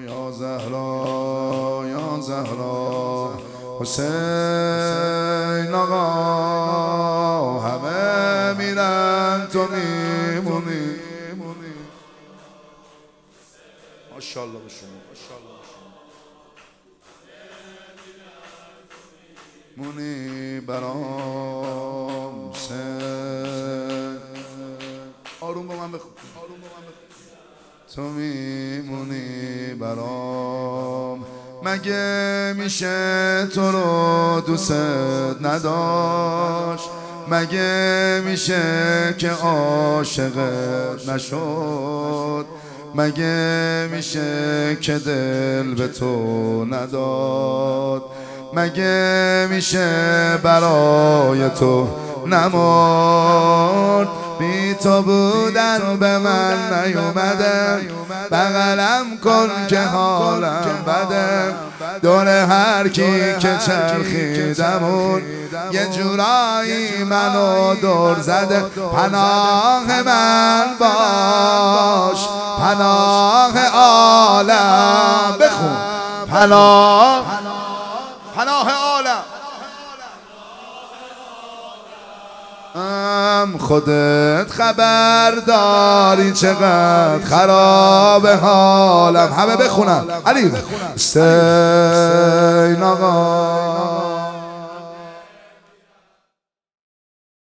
یا زهرا یا زهرا حسین آقا همه میرن تو میمونی. ماشاءالله به شما مونی برام حسین. آروم با من بخون. تو میمونی برام، مگه میشه تو رو دوست نداشت؟ مگه میشه که عاشقت نشد؟ مگه میشه که دل به تو نداد؟ مگه میشه برای تو نمرد؟ بی تو بودن به من نیومده، بغلم کن که حالم بده. دور هر کی که چرخیدمون یه جورایی منو دور زده. پناه من باش، پناه عالم. بخون پناه عالم. خودت خبر داری چقدر خراب حالم. همه بخونن علی حسین آقا